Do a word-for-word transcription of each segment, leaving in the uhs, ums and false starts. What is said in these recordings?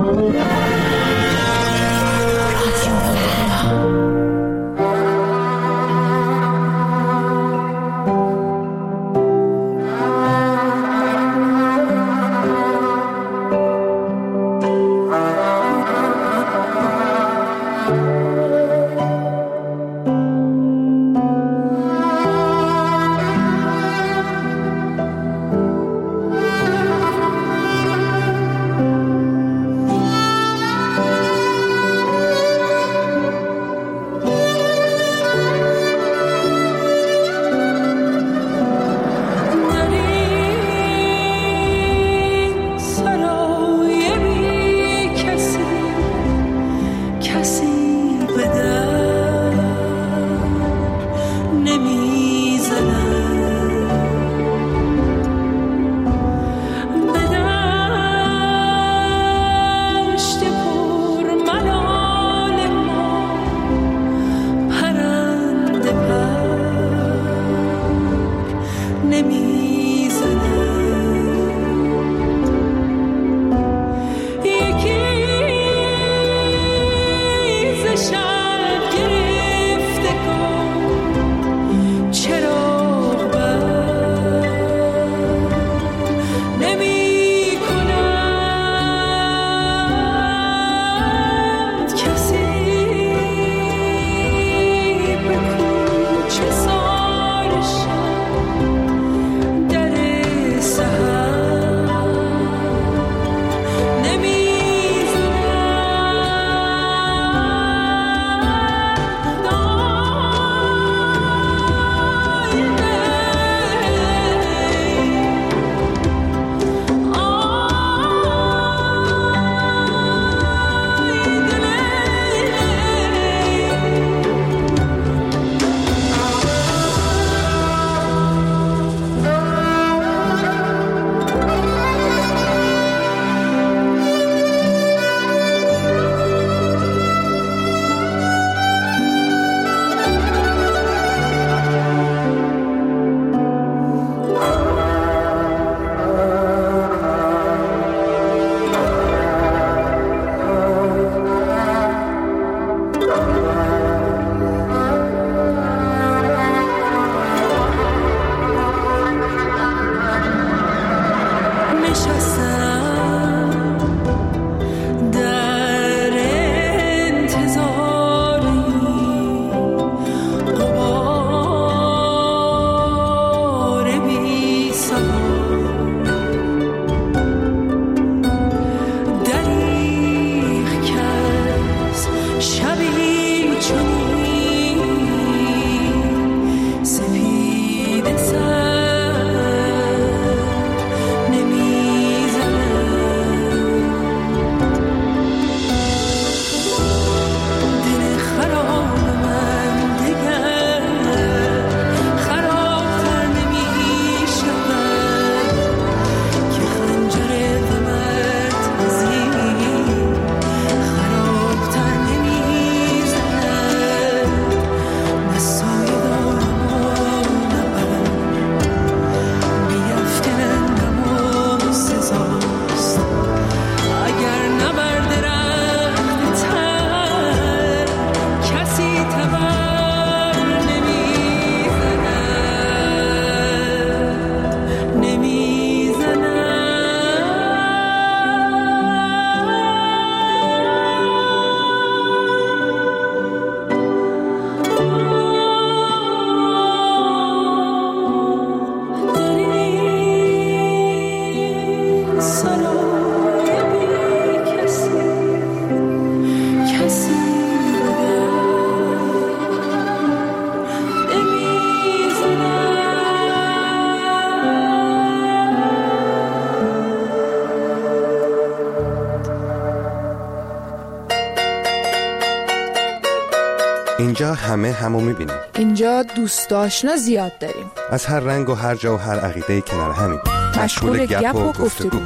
اینجا همه همو میبینیم. اینجا دوست آشنا زیاد داریم. از هر رنگ و هر جا و هر عقیده کنار همیم. مشغول گپ و گفتگو.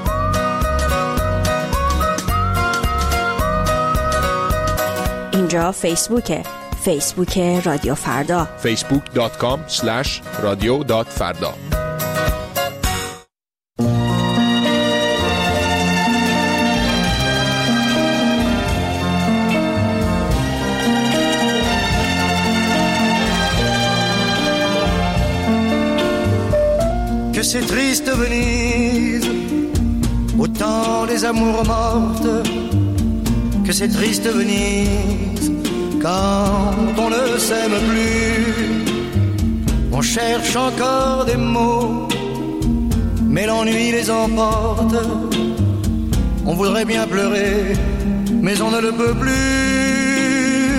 اینجا فیسبوکه. فیسبوک رادیو فردا. فیسبوک دات کام اسلش رادیو دات فردا. c'est triste Venise, au temps des amours mortes, que c'est triste Venise, quand on ne s'aime plus. On cherche encore des mots, mais l'ennui les emporte. On voudrait bien pleurer, mais on ne le peut plus.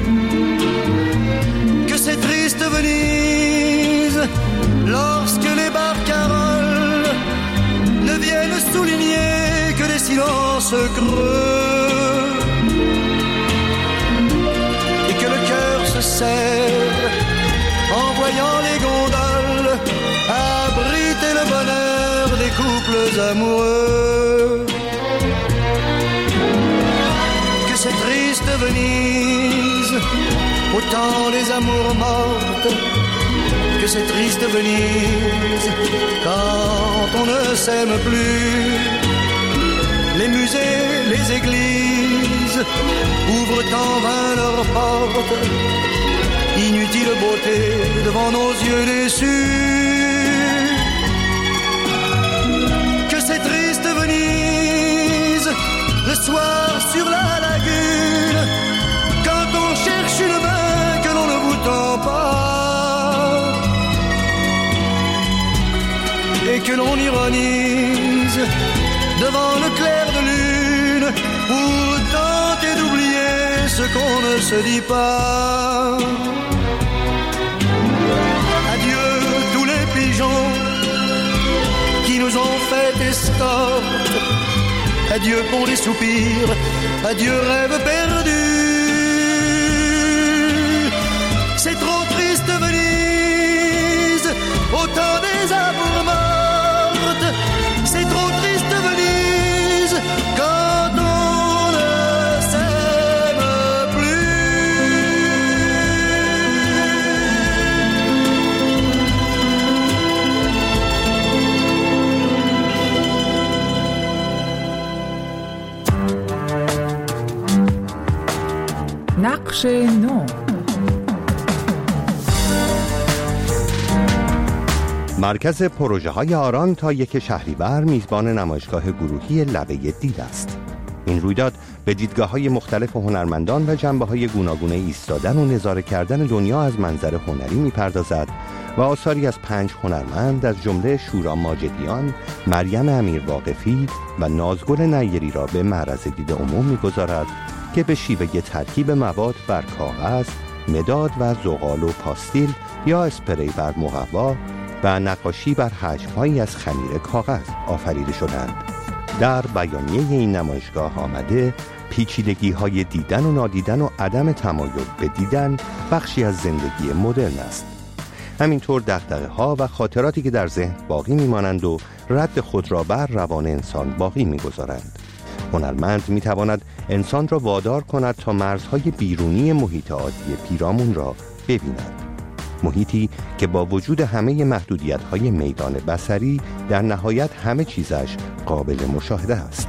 Que c'est triste Venise, lorsque les barcaroles ne viennent souligner que des silences creux, et que le cœur se serre en voyant les gondoles abriter le bonheur des couples amoureux. Que c'est triste Venise, au temps des amours mortes, que c'est triste Venise, quand on ne s'aime plus. Les musées, les églises ouvrent en vain leurs portes, inutile beauté devant nos yeux déçus. Que c'est triste Venise, le soir sur la lagune, quand on cherche une main que l'on ne vous tend pas, et que l'on ironise devant le clair de lune pour tenter d'oublier ce qu'on ne se dit pas. Adieu tous les pigeons qui nous ont fait escorte, adieu pour les soupirs, adieu rêve perdu. C'est trop triste Venise, au temps des amours mortes, c'est trop triste Venise, quand on ne s'aime plus. نقش نو. مرکز پروژه های آران تا یک شهریور میزبان نمایشگاه گروهی لبه دید است. این رویداد به دیدگاه های مختلف هنرمندان و جنبه های گوناگون ایستادن و نظاره کردن دنیا از منظر هنری میپردازد و آثاری از پنج هنرمند از جمله شورا ماجدیان، مریم امیرواقفی و نازگل نیری را به معرض دید عموم میگذارد که به شیوه ترکیب مواد بر کاغذ، مداد و زغال و پاستیل یا اسپری بر مقوا و نقاشی بر حجم‌هایی از خمیر کاغذ آفریده شدند. در بیانیه این نمایشگاه آمده پیچیدگی‌های دیدن و نادیدن و عدم تمایل به دیدن بخشی از زندگی مدرن است. همینطور دغدغه‌ها و خاطراتی که در ذهن باقی می‌مانند و رد خود را بر روان انسان باقی می‌گذارند. هنرمند می‌تواند انسان را وادار کند تا مرزهای بیرونی محیط عادی پیرامون را ببیند. محیطی که با وجود همه محدودیت‌های میدان بصری در نهایت همه چیزش قابل مشاهده است.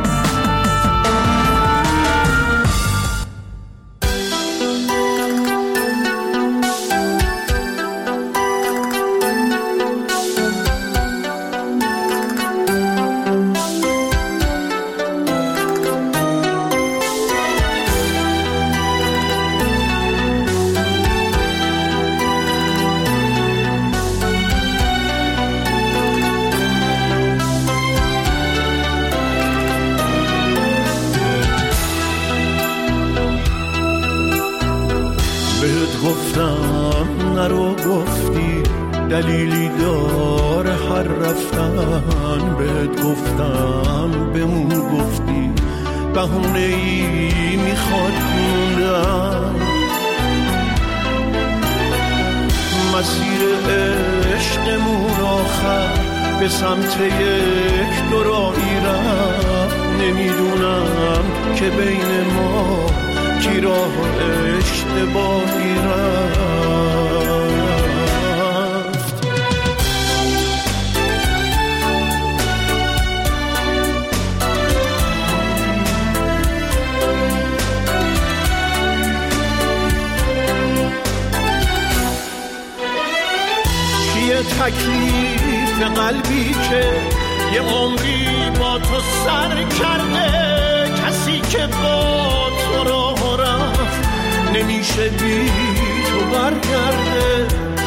نرو گفتی دلیلی داره هر رفتن، بهت گفتم بمون گفتی بهونه ای میخواد موندن. مسیر عشقمون آخر به سمت یک دورایی رفت، نمیدونم که بین ما کی راه اشتباهی رفت. چیه تکلیف قلبی که یه عمری با تو سر کرده، کسی که با تو راه رفت نمیشه بی تو برگرده.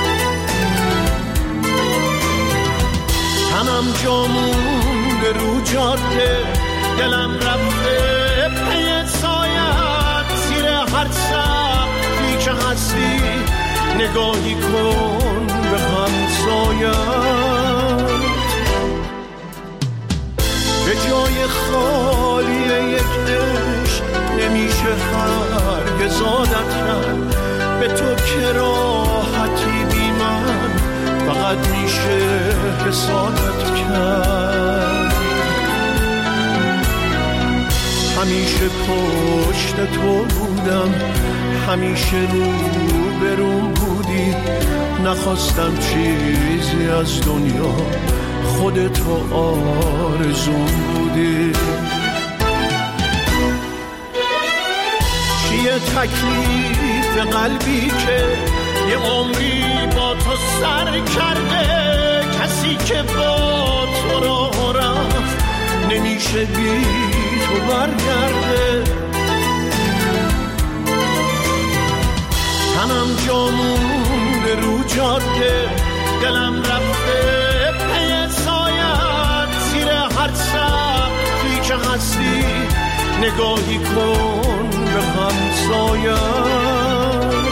تنم جامون به رو جاده، دلم رفته پی سایت، زیر هر سقفی که هستی نگاهی کن به همسایت. به جای خالی یک عشق نمیشه هرگز عادت کرد، به تو که راحتی بی من فقط میشه حسادت کرد. همیشه پشت تو بودم، همیشه رو بروم بودی، نخواستم چیزی از دنیا، خودتو آرزوم بودی. چیه تکلیف قلبی که یه عمری با تو سر کرده، کسی که با تو راه رفت نمیشه بی تو برگرده. تنم جامون به رو جاده، دلم رفته پی سایت، زیر هر سقفی که هستی نگاهی کن به همسایت.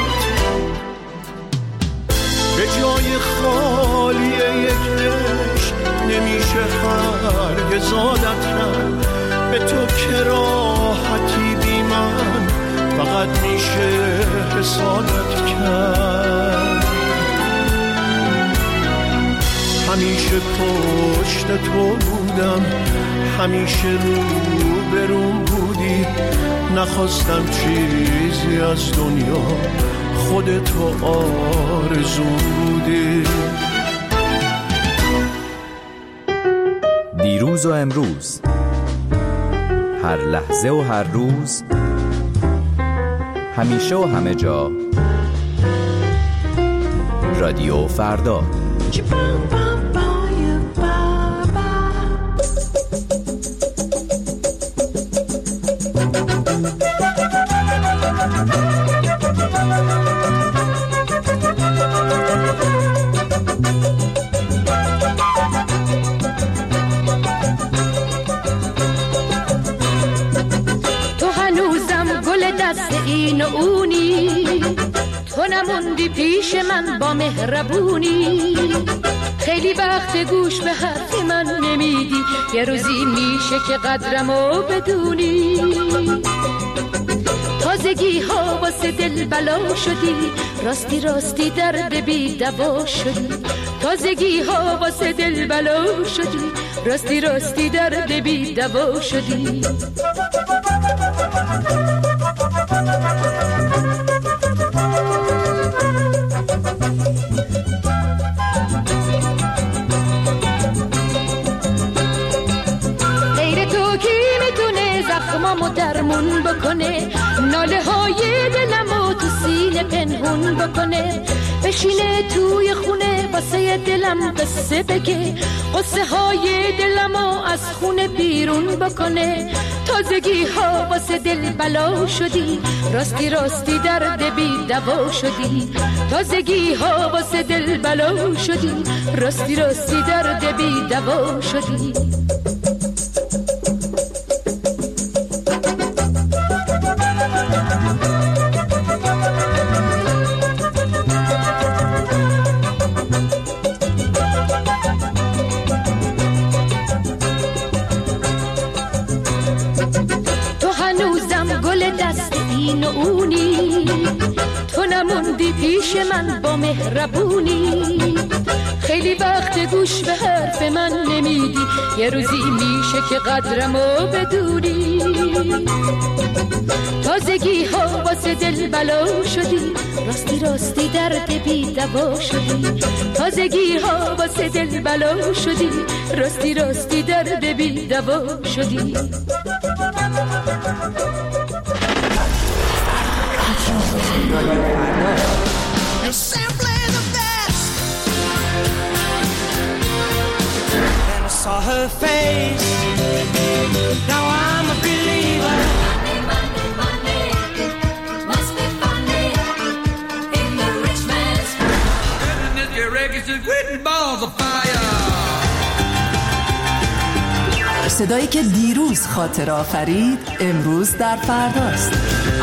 به جای خالی یک عشق نمیشه هرگز عادت کرد، به تو که راحتی بی من فقط میشه حسادت کرد. همیشه پشت تو بودم، همیشه رو بروم بودی، نخواستم چیزی از دنیا، خودتو آرزوم بودی. دیروز و امروز، هر لحظه و هر روز، همیشه و همه جا، رادیو فردا. این و اونی، تو نموندی پیش من با مهربونی. خیلی وقت گوش به حرف من نمیدی، یه روزی میشه که قدرمو بدونی. تازگی ها واسه دل بلا شدی، راستی راستی درد بی دوا شدی. تازگی ها واسه دل بلا شدی، راستی راستی درد بی دوا شدی. غیر تو کی میتونه زخمامو درمون بکنه، ناله های دلمو تو سینه پنهون بکنه. بشینه توی خونه واسه دلم قصه بگه، قصه های دلمو از خونه بیرون بکنه. تازگی ها واسه دل بلا شدی، راستی راستی درد بی دوا شدی. تازگی ها واسه دل بلا شدی، راستی راستی درد بی دوا شدی. این و اونی، تو نموندی پیش من با مهربونی. خیلی وقت گوش به حرف من نمیدی، یه روزی میشه که قدرمو بدونی. تازگی ها واسه دل بلا شدی، راستی راستی درد بی دوا شدی. تازگی ها واسه دل بلا شدی، راستی راستی درد بی دوا شدی. You're simply the best. saw her face. Now I'm a believer. Money, money, money. Must be funny in the rich man's world. This reggae is written balls of fire. صدایی که دیروز خاطر آفرید امروز در فرداست.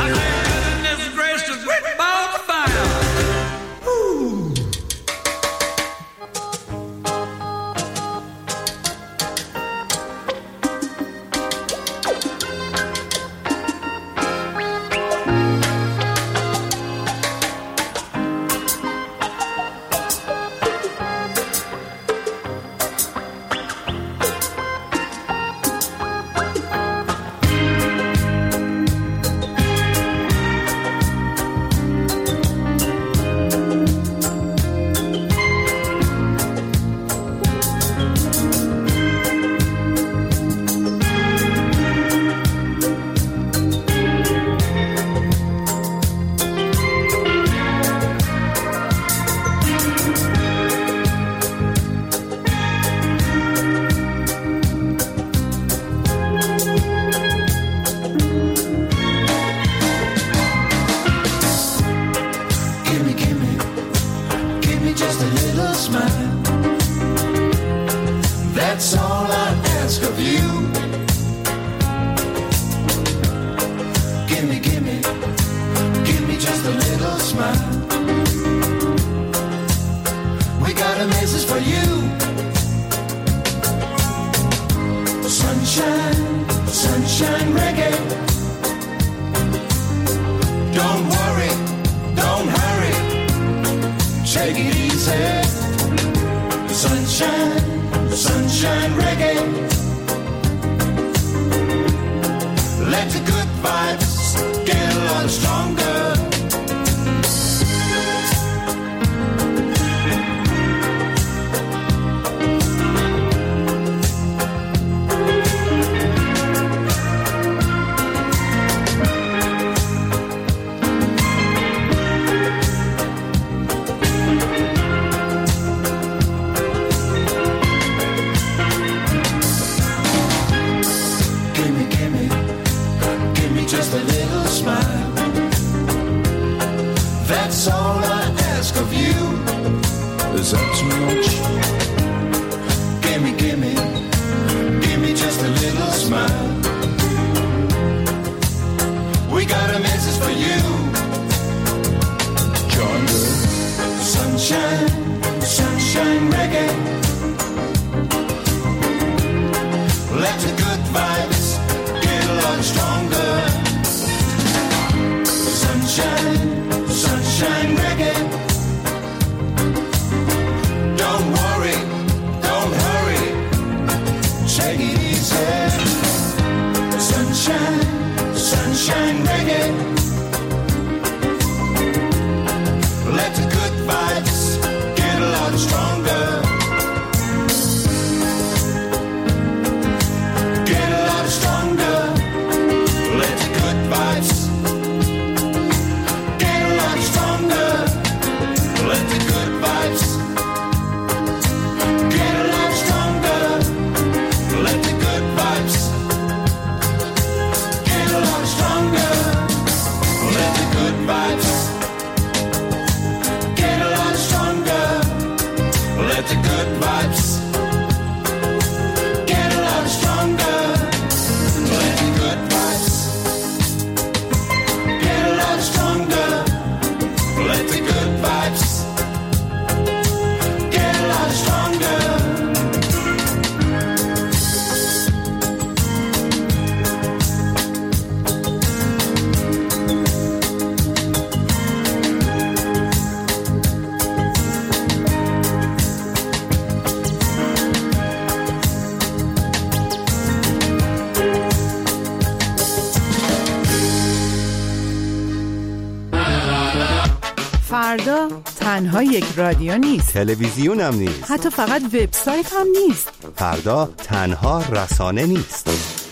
فردا تنها یک رادیو نیست، تلویزیون هم نیست، حتی فقط وبسایت هم نیست. فردا تنها رسانه نیست.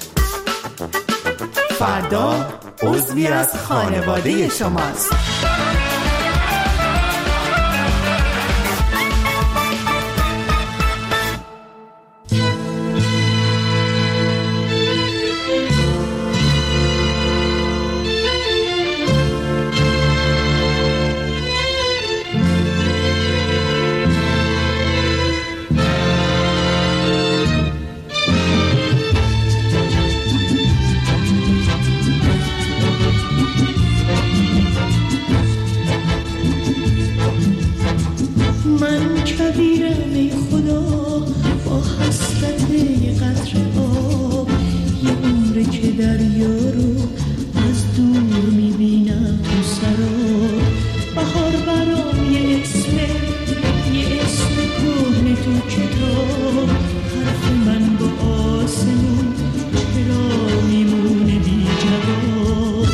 فردا عضوی از خانواده شماست. بهاره که دریا رو از دور میبینم تو سرا. بهار برام یه اسمه، یه اسم کهنه تو کتاب. حرف من با آسمون چرا میمونه بی جواب؟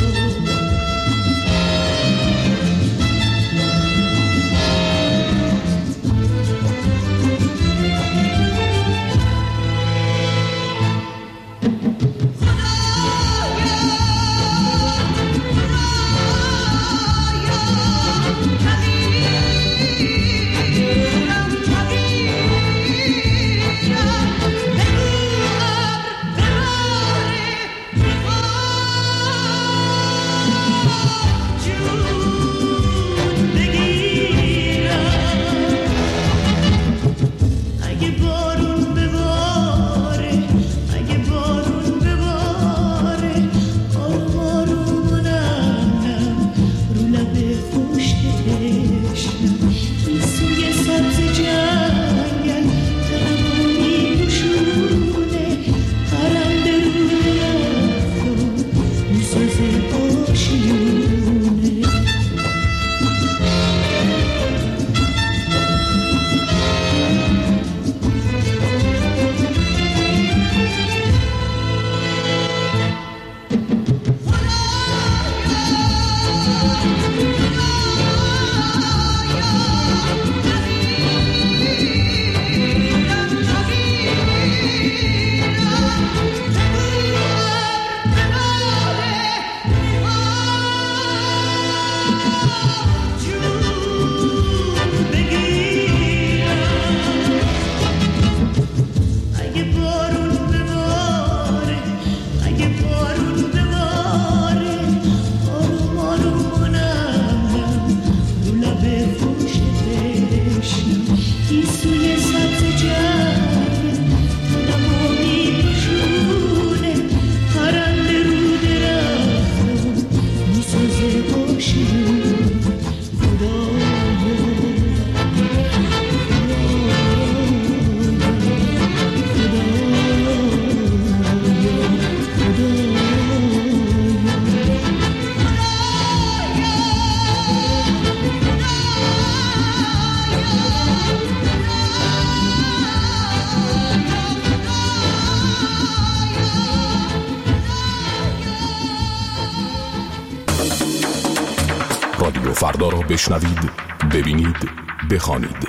رادیو فردا را بشنوید، ببینید، بخوانید.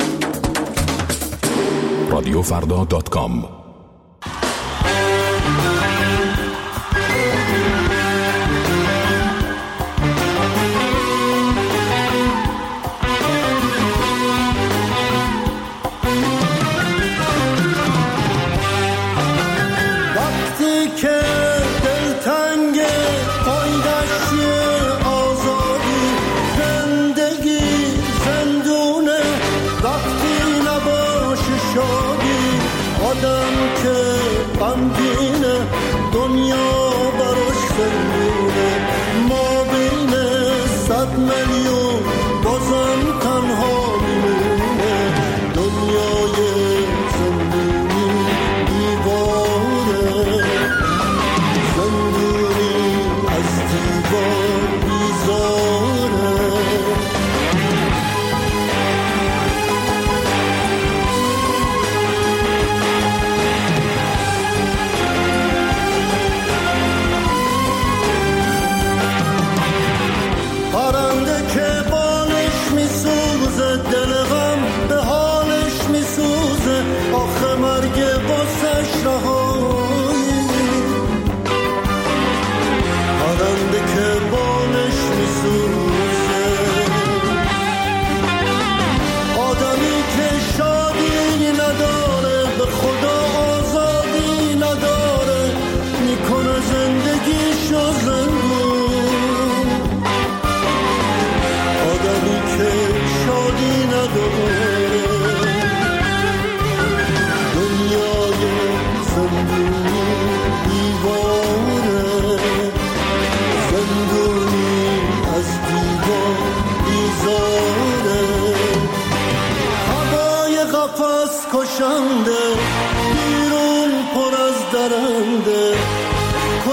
رادیو فردا دات کام. آدم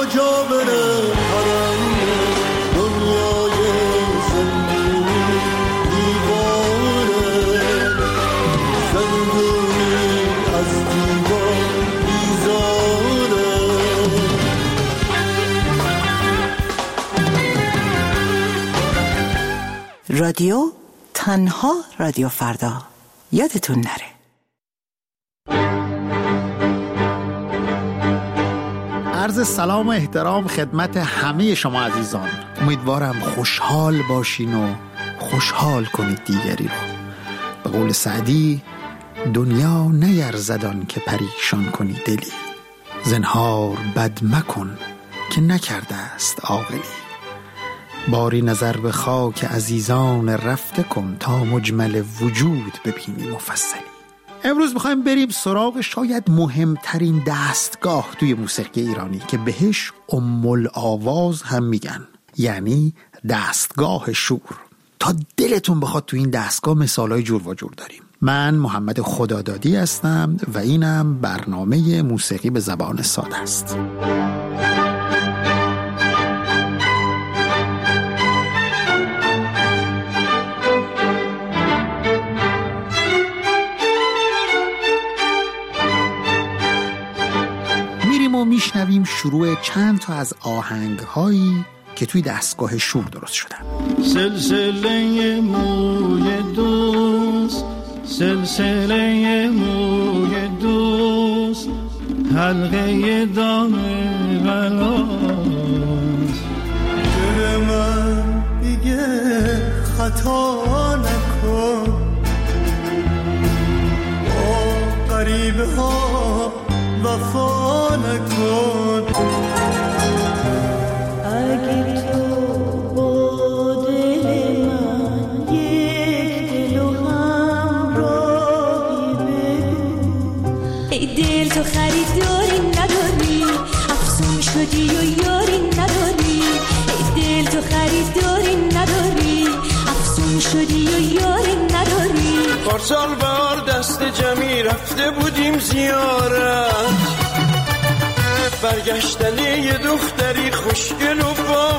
کجا بره پرنده دنیای زندگی دیواره زندگی از دیوار بیزاره. رادیو تنها رادیو فردا، یادتون نره. عرض سلام و احترام خدمت همه شما عزیزان. امیدوارم خوشحال باشین و خوشحال کنید دیگری رو. به قول سعدی دنیا نیرزدان که پریشان کنی دلی، زنهار بد مکن که نکرده است عاقلی. باری نظر به خاک عزیزان رفته کن تا مجمل وجود ببینی مفصلی. امروز میخوایم بریم سراغ شاید مهمترین دستگاه توی موسیقی ایرانی که بهش ام الآواز هم میگن، یعنی دستگاه شور. تا دلتون بخواد تو این دستگاه مثالای جور و جور داریم. من محمد خدادادی هستم و اینم برنامه موسیقی به زبان ساده است. ما میشنویم شروع چند تا از آهنگ‌هایی که توی دستگاه شور درست شدن. سلسله موی دوست، سلسله موی دوست، حلقه دام غلاست. دل من دیگه خطا نکن، با غریبه ها وفا نکن. اگه تو با دل من یک دل و همراهی بگو. ای دل تو خریداری نداری، افسون شدی و یاری نداری. ای دل تو خریداری نداری، افسون شدی و یاری نداری. پارسال بار دست جمعی رفته بودیم زیارت، برگشتنی یه دختری خوشگل و با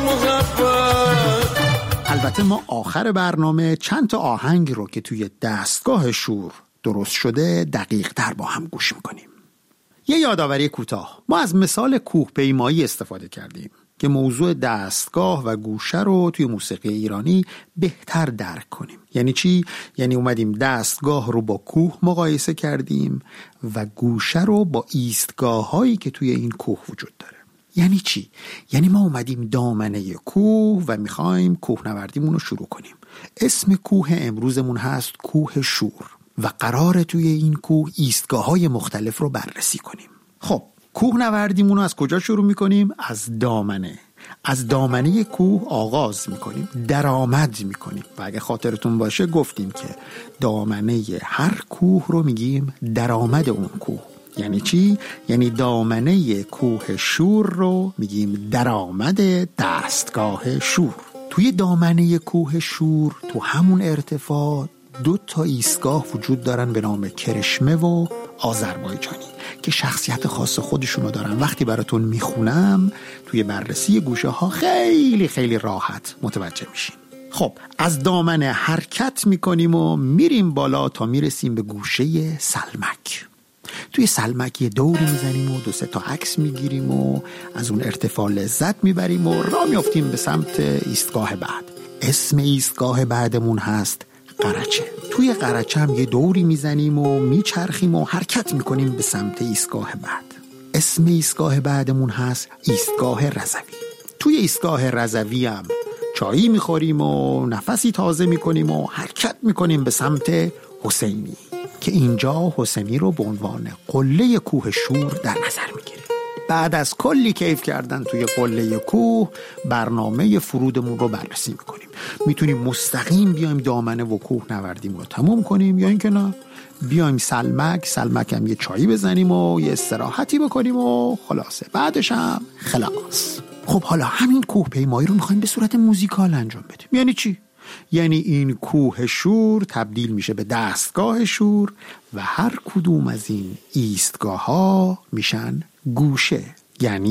محبت. البته ما آخر برنامه چند تا آهنگ رو که توی دستگاه شور درست شده دقیق تر با هم گوش میکنیم. یه یادآوری کوتاه، ما از مثال کوه پیمایی استفاده کردیم که موضوع دستگاه و گوشه رو توی موسیقی ایرانی بهتر درک کنیم. یعنی چی؟ یعنی اومدیم دستگاه رو با کوه مقایسه کردیم و گوشه رو با ایستگاه هایی که توی این کوه وجود داره. یعنی چی؟ یعنی ما اومدیم دامنه کوه و میخوایم کوهنوردیمون رو شروع کنیم. اسم کوه امروزمون هست کوه شور و قراره توی این کوه ایستگاه های مختلف رو بررسی کنیم. خب کوه نوردیمون رو از کجا شروع میکنیم؟ از دامنه. از دامنه کوه آغاز میکنیم، درآمد میکنیم و اگه خاطرتون باشه گفتیم که دامنه هر کوه رو میگیم درآمد اون کوه. یعنی چی؟ یعنی دامنه کوه شور رو میگیم درآمد دستگاه شور. توی دامنه کوه شور تو همون ارتفاع دو تا ایستگاه وجود دارن به نام کرشمه و آذربایجانی که شخصیت خاص خودشونو دارن. وقتی براتون میخونم توی بررسی گوشه ها خیلی خیلی راحت متوجه میشین. خب از دامنه حرکت میکنیم و میریم بالا تا میرسیم به گوشه سلمک. توی سلمک یه دوری میزنیم و دو سه تا عکس میگیریم و از اون ارتفاع لذت میبریم و راه میافتیم به سمت ایستگاه بعد. اسم ایستگاه بعدمون هست قرچه. توی قرچه هم یه دوری میزنیم و میچرخیم و حرکت میکنیم به سمت ایستگاه بعد. اسم ایستگاه بعدمون هست ایستگاه رضوی. توی ایستگاه رضوی هم چایی میخوریم و نفسی تازه میکنیم و حرکت میکنیم به سمت حسینی که اینجا حسینی رو به عنوان قله کوه شور در نظر میگیریم. بعد از کلی کیف کردن توی قله کوه برنامه فرودمون رو بررسی میکنیم. میتونیم مستقیم بیایم دامنه و کوه نوردیم رو تموم کنیم یا اینکه نه بیایم سلمک سلمک هم یه چایی بزنیم و یه استراحتی بکنیم و خلاصه بعدش هم خلاص. خب حالا همین کوه پیمایی رو میخوایم به صورت موزیکال انجام بدیم. یعنی چی؟ یعنی این کوه شور تبدیل میشه به دستگاه شور و هر کدوم از این ایستگاه ها میشن گوشه، یعنی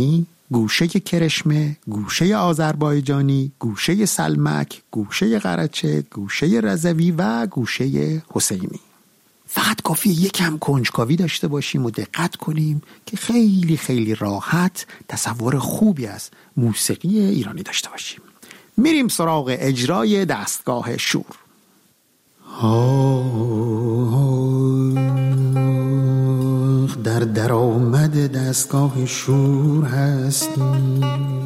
گوشه کرشمه، گوشه آذربایجانی، گوشه سلمک، گوشه قرچه، گوشه رضوی و گوشه حسینی. فقط کافیه یکم کنجکاوی داشته باشیم و دقت کنیم که خیلی خیلی راحت تصور خوبی از موسیقی ایرانی داشته باشیم. میریم سراغ اجرای دستگاه شور. آه در درآمد دستگاه شور هستی،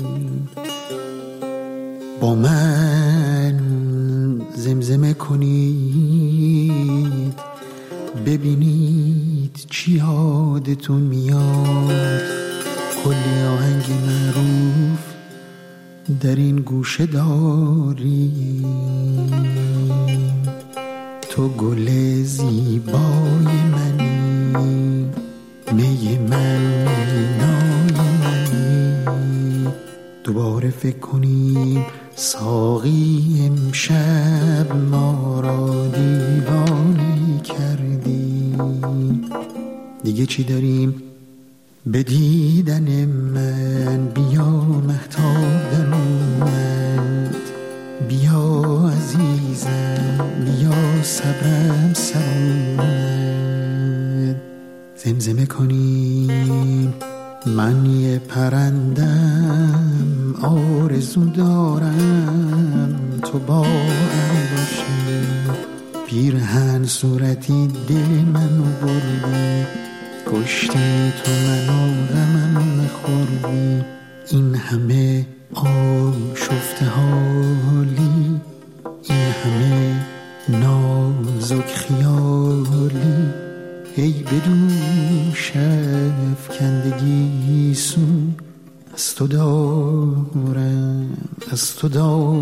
با من زمزمه کنید ببینید چی یادتون میاد. کلی آهنگ معروف در این گوشه داری، تو گل زیبای منی، می من نای منی. دوباره فکر کنیم ساقی امشب ما را دیوانه کردی. دیگه چی داریم به دیدن من؟ بیا مهتاب در اومد، بیا عزیزم، بیا صبرم سر اومد. زمزمه کنیم من یه پرندم، آرزو دارم تو با هم باشی. پیرهن صورتی دل منو بردی، کشتی تو منو غمم نخوردی. این همه آشفته حالی، این همه نازک خیالی، ای بدوش افکندگی سو از تو دارم، از تو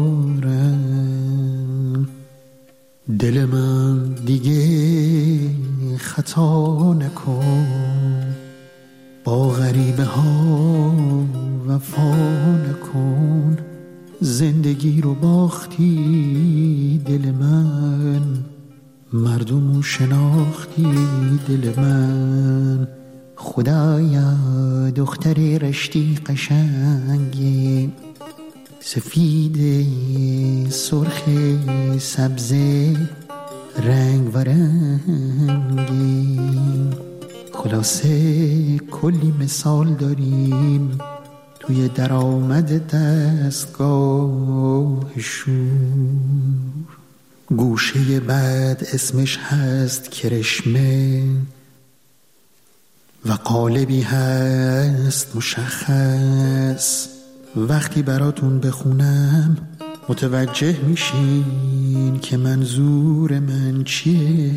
دارم. دل من دیگه خطا نکن، با غریبه ها وفا نکن. زندگی رو باختی دل من، مردمو شناختی دل من. خدایا دختر رشتی قشنگی، سفید سرخ سبز رنگ و رنگی. خلاصه کلی مثال داریم توی درآمد دستگاه شور. گوشه بعد اسمش هست کرشمه و قالبی هست مشخص. وقتی براتون بخونم متوجه میشین که منظور من چیه.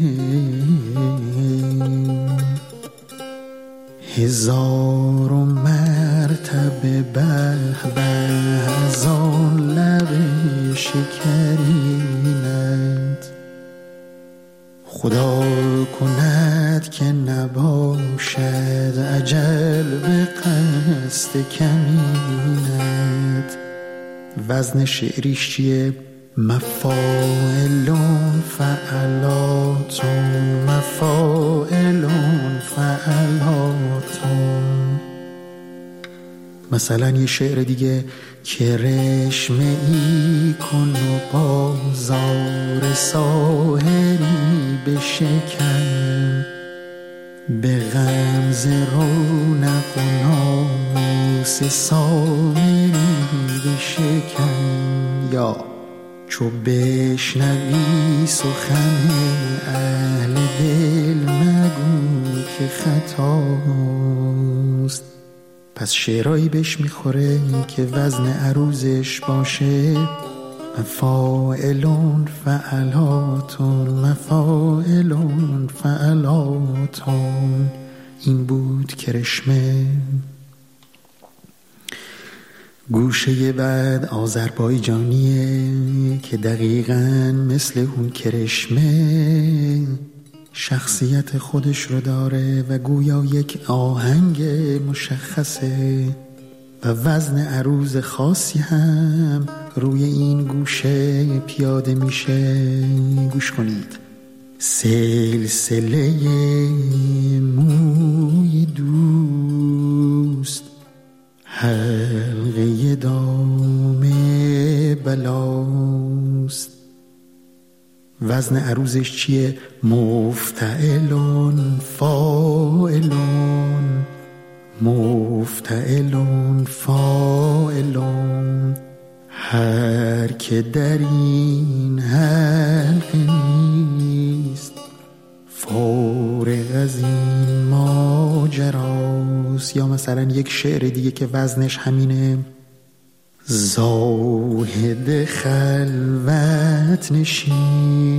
هزار و مرتبه به به از آن لب شکرینت، خدا کند که نباشد اجل به قصد کمینت. وزن شعریش چیه؟ مفاعلون فعلاتون، مفاعلون فعلاتون. مثلا یه شعر دیگه، کرشمه ای کن و بازار ساحری بشکن، به غمز رونق و ناموس سامری بشکن. یا چو بشنوی سخن اهل دل مگو که خطاست. پس شعرهایی بهش میخوره که وزن عروضش باشه مفاعلون فعلاتون، مفاعلون فعلاتون. این بود کرشمه. گوشه بعد آذربایجانیه که دقیقاً مثل اون کرشمه شخصیت خودش رو داره و گویا یک آهنگ مشخصه و وزن عروض خاصی هم روی این گوشه پیاده میشه. گوش کنید. سلسله موی دوست حلقه دام بلاست. وزن عروضش چیه؟ مفتعلون فاعلون، مفتعلون فاعلون. هر که در این حلقه نیست فارغ از این ماجراست. یا مثلا یک شعر دیگه که وزنش همینه: زاهد خلوت نشین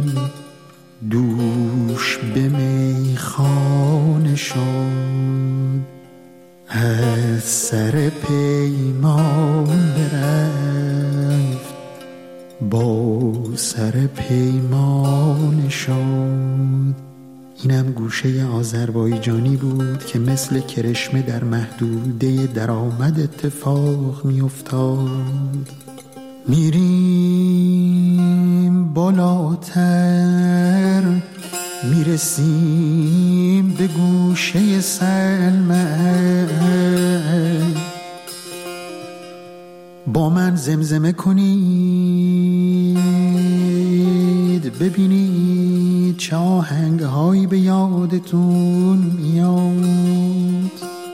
دوش به میخانه شد، از سر پیمان برفت با سر پیمان شد. اینم گوشه آذربایجانی بود که مثل کرشمه در محدوده درآمد اتفاق می افتاد. میریم بالاتر، میرسیم به گوشه سلمن. با من زمزمه کنید ببینید چه آهنگهایی به یادتون میاد.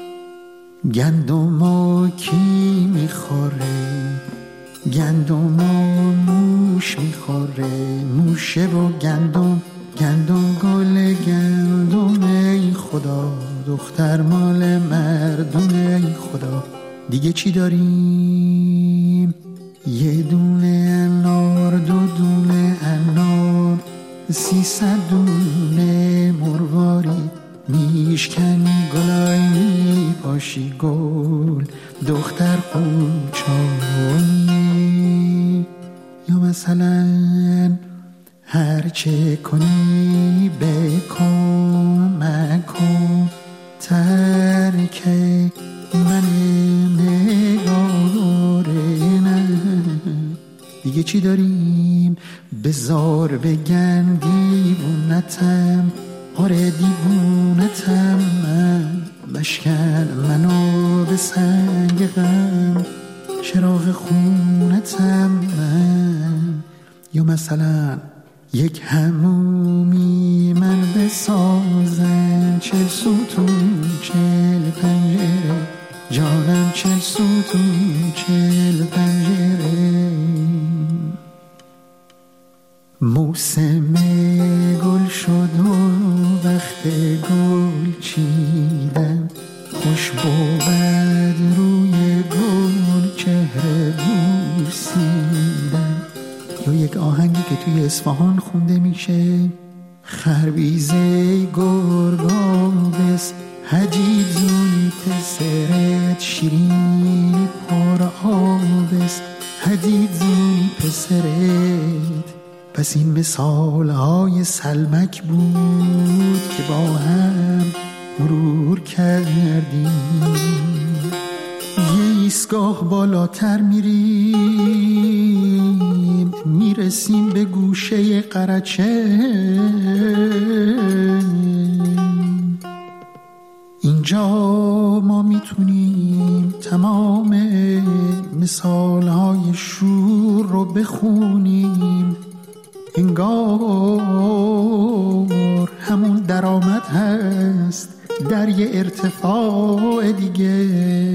گندم کی میخوره؟ گندم موش میخوره. موشه و گندم، گندم گل گندم. ای خدا دختر مال مردم. ای خدا دیگه چی داریم؟ یه دونه انار، دو دونه انار، سیصد دونه مرواری. میشکنی گلای میپاشی گل، دختر قوچانی. یا مثلا هرچه کنی بکن مکن ترک من نگاره. نه دیگه چی داریم؟ بزار بگن دیوونتم، آره دیوونتم من. بشکن منو به سنگ غم، چراغ خونتم من. یا مثلا یک همومی من بسازن، چل ستون چل پنجره، جانم چل ستون چل پنجره. موسم گل شد و وقت گل چیدن، خوش بود روی گل چهره بوسیدن. یا یک آهنگی که توی اصفهان خونده میشه: خربیزه گرگابس حجیب زونی پسرت، شیرینی پر آبس حجیب زونی پسرت. پس این مثال های سلمک بود که با هم مرور کردیم. یه ایستگاه بالاتر میریم، میرسیم به گوشه قرچه. اینجا ما میتونیم تمام مثال های شور رو بخونیم. انگار همون درآمد هست در یه ارتفاع دیگه.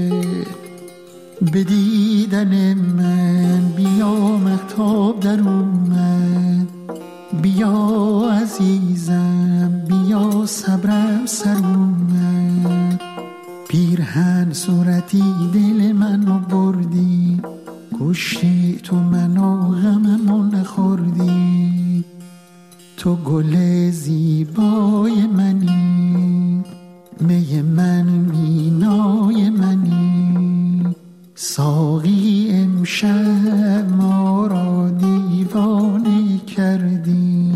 به دیدن من بیا مهتاب در اومد، بیا عزیزم بیا صبرم سر اومد. پیرهن صورتی دل منو بردی، کشتی تو منو غممو نخوردی. تو گل زیبای منی، می من مینای منی. ساقی امشب ما را دیوانه کردی.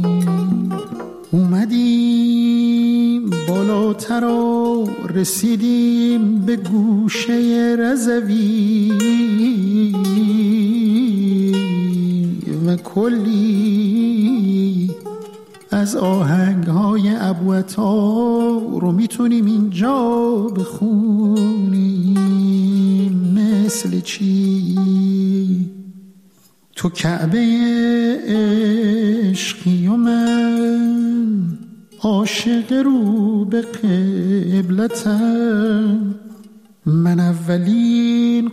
اومدیم بالاتر و رسیدیم به گوشه رضوی و کلی از آهنگ‌های ابوعطا رو میتونیم اینجا بخونیم. مثل چی؟ تو کعبه عشقی و من عاشق رو به قبلتم، من اولین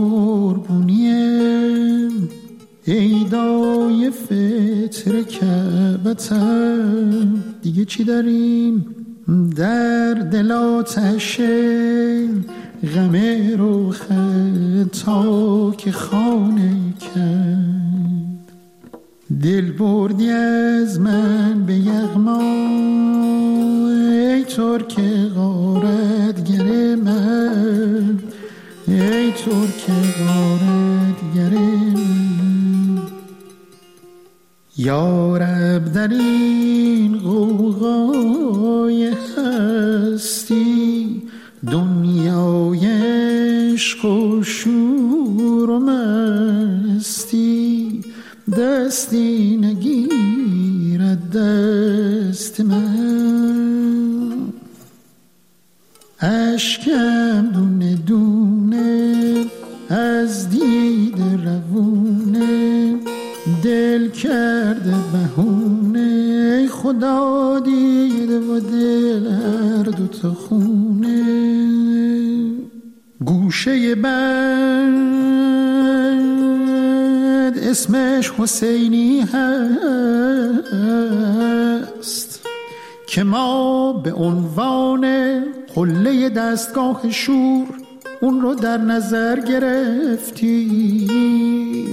قربونیم ایدای فطر کعبتم. دیگه چی داریم؟ در دل آتش غم روخ تا که خانه کرد، دل بردی از من به یغما ای ترک غارتگر من، ای ترک غارتگر من. یا رب در این غوغای هستی دنیای عشق و شور و مستی دستی نگیرد دست من. اشکم دونه دونه از دید روونه، دل کرده بهونه خدا دیده و دل هر دو تا خونه. گوشه بند اسمش حسینی هست که ما به عنوان قله دستگاه شور اون رو در نظر گرفتیم.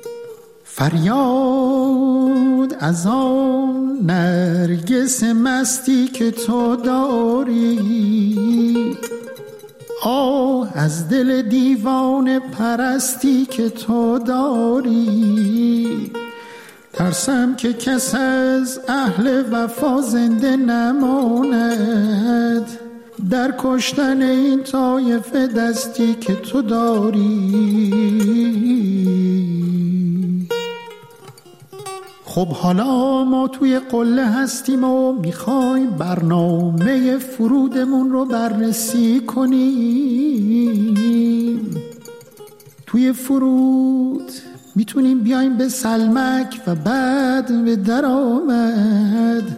فریاد از آن نرگس مستی که تو داری، آه از دل دیوان پرستی که تو داری. ترسم که کس از اهل وفا زنده نماند در کشتن این طایفه دستی که تو داری. خب حالا ما توی قله هستیم و میخوایم برنامه فرودمون رو بررسی کنیم. توی فرود میتونیم بیایم به سلمک و بعد به درآمد.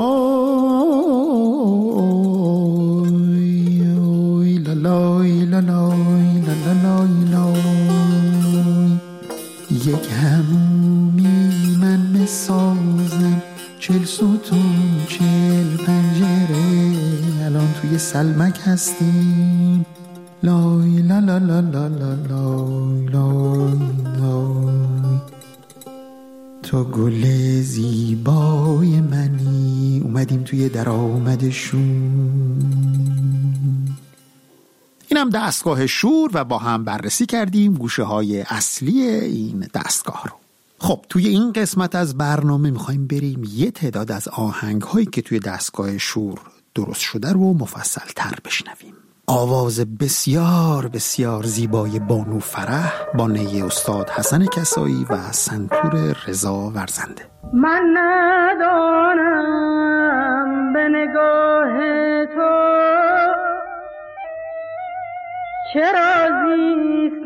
آی آی لالای لالای لالای لالای، یک همومی من مسازم، چل ستون چل پنجره. الان توی سلمک هستیم. لای لا لا لا لا لا لای لای لای، تو گل زیبای منی. اومدیم توی درآمدشون. اینم دستگاه شور و با هم بررسی کردیم گوشه های اصلی این دستگاه رو. خب توی این قسمت از برنامه میخوایم بریم یه تعداد از آهنگ هایی که توی دستگاه شور درست شده رو مفصل تر بشنویم. آواز بسیار بسیار زیبای بانو فرح با نی استاد حسن کسایی و سنتور رضا ورزنده. من ندانم به نگاه تو چرا زیست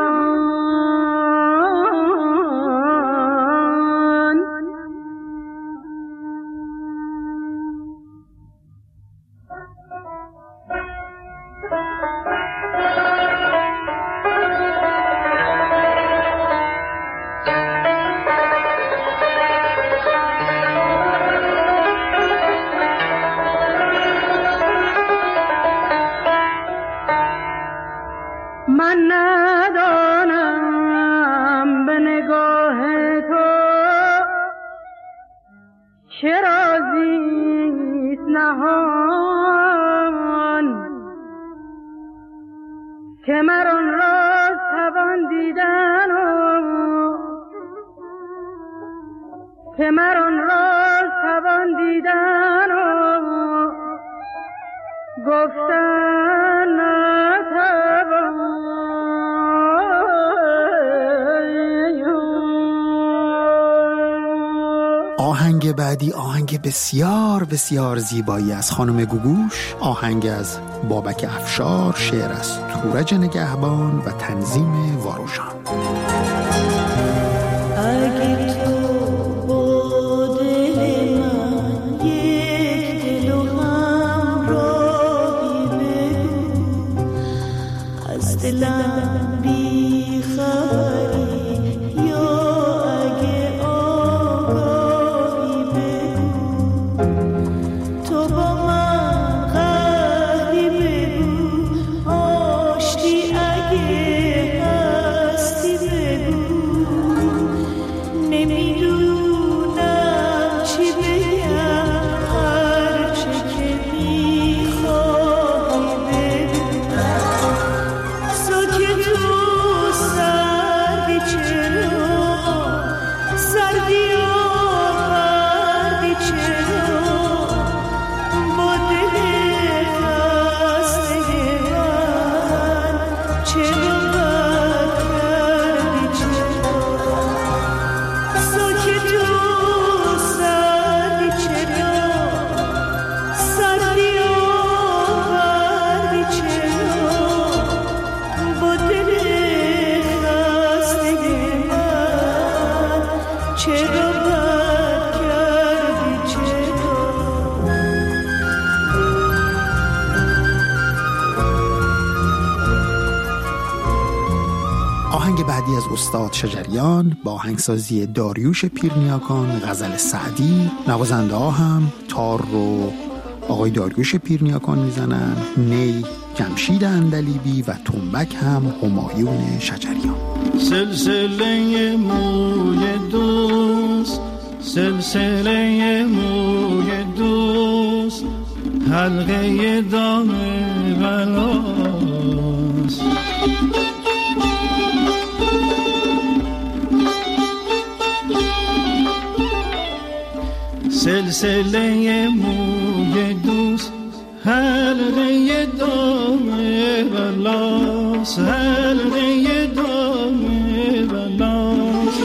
نهان، من ندانم به نگاه تو چرا زیست نهان، که مران را توان دیدن و که مران را توان دیدن و گفتن نتوان. آهنگ بعدی آهنگ بسیار بسیار زیبایی از خانم گوگوش، آهنگ از بابک افشار، شعر از تورج نگهبان و تنظیم واروژان. اگه تو با دل من یک دل و همراهی بگو، از دلم بی خبری یا اگه آگاهی بگو، تو با من قهری بگو، آشتی اگه هستی بگو، نمیدونم چی بگم، هرچه که میخوای بگو. ساکت و سردی چرا، سردی آوردی چرا، با دل خسته من چرا بد کردی چرا. ساکت و سردی چرا، سردی آوردی چرا، با دل خسته من چرا بد کردی چرا. آهنگ بعدی از استاد شجریان با آهنگسازی داریوش پیرنیاکان، غزل سعدی. نوازنده ها هم تار رو آقای داریوش پیرنیاکان میزنن، نی جمشید اندلیبی و تنبک هم همایون شجریان. سلسله موی دوست، سلسله موی دوست، حلقه دام بلاست. سلسله موی دوست، حلقه دام بلاست، حلقه دام بلاست.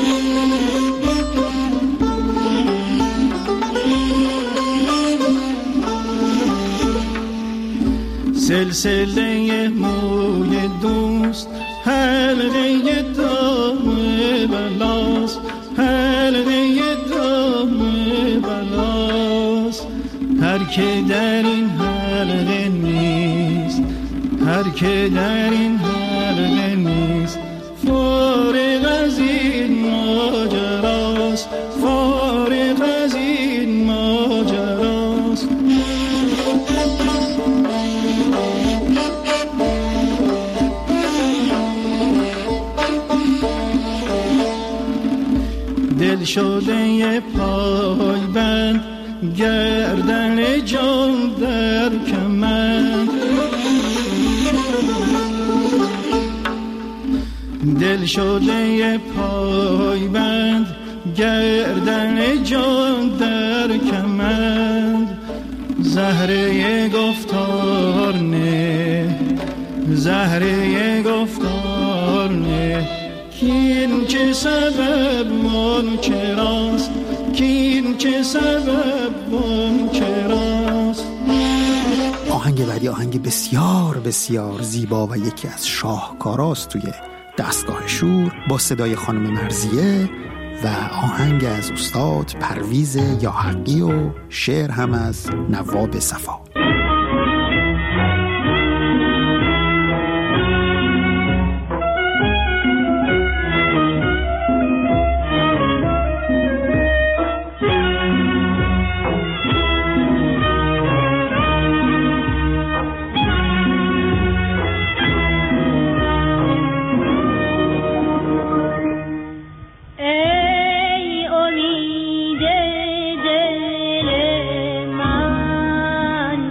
سلسله موی دوست، حلقه دام بلاست، حلقه دام بلاست. هر که در این حلقه نیست، هر که در این حلقه نیست، فارغ از این ماجراست، فارغ از این ماجراست. دل شده پای بند، گردن جان در کمند. دل شده پای بند، گردن جان در کمند. زهره گفتار نه، زهره گفتار نه، کین چه سبب منکراست، کین چه سبب منکراست. آهنگ بعدی آهنگ بسیار بسیار زیبا و یکی از شاهکاراست توی دستگاه شور، با صدای خانم مرزیه و آهنگ از استاد پرویز یاحقی و شعر هم از نواب صفا. ای امید دل من،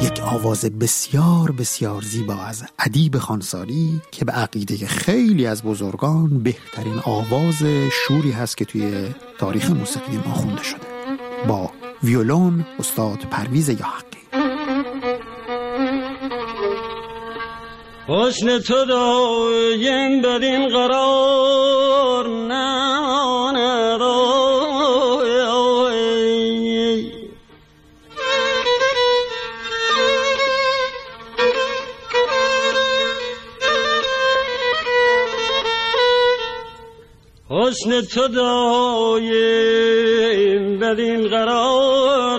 یک آواز بسیار بسیار زیبا از ادیب خانساری که به عقیده خیلی از بزرگان بهترین آواز شوری هست که توی تاریخ موسیقی ما خونده شده. با ویولون استاد پرویز یاحقی. حسن تو دایم بدین قرار نماند، حسن تو دایم بدین قرار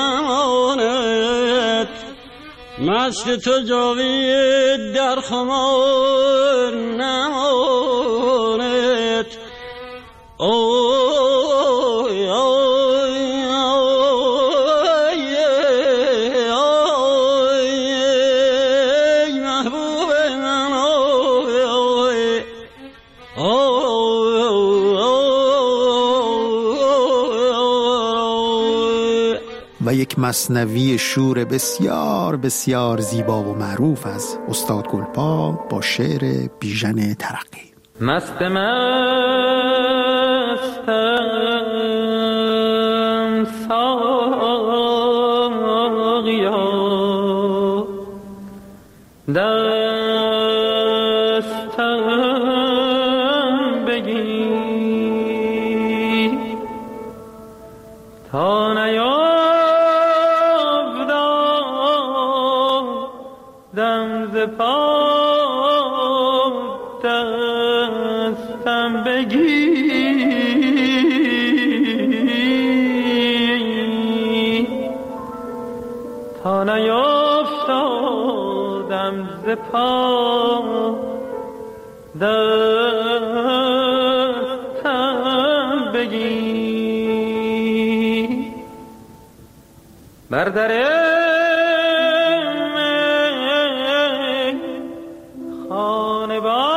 نماند، مست تو جاوید در خمار نماند. اوی اوی اوی اوی محبوب من، اوی اوی و یک مثنوی شور بسیار بسیار زیبا و معروف از استاد گلپا با شعر بیژن ترقی. مست مستم ساقیا، دستم بگیر تا نیافتم ز پا، دستم بگیر تا نیافتم ز پا، دستم بگیر بر در خانه با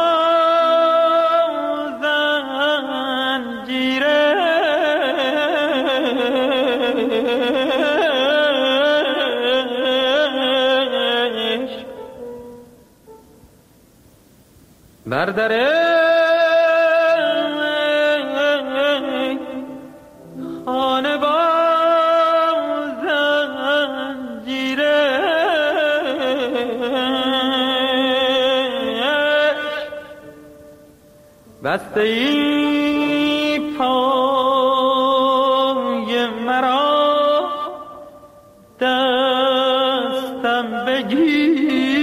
زنجیره بر در خانه با زنجیره بسته ای پای مرا، دستم بگیر.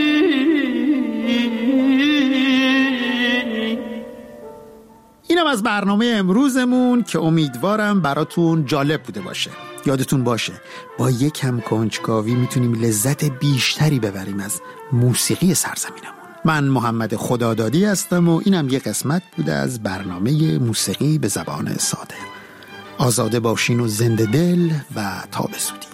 اینم از برنامه امروزمون که امیدوارم براتون جالب بوده باشه. یادتون باشه با یکم کنجکاوی میتونیم لذت بیشتری ببریم از موسیقی سرزمینمون. من محمد خدادادی هستم و اینم یک قسمت بوده از برنامه موسیقی به زبان ساده. آزاده باشین و زنده دل و تا به زودی.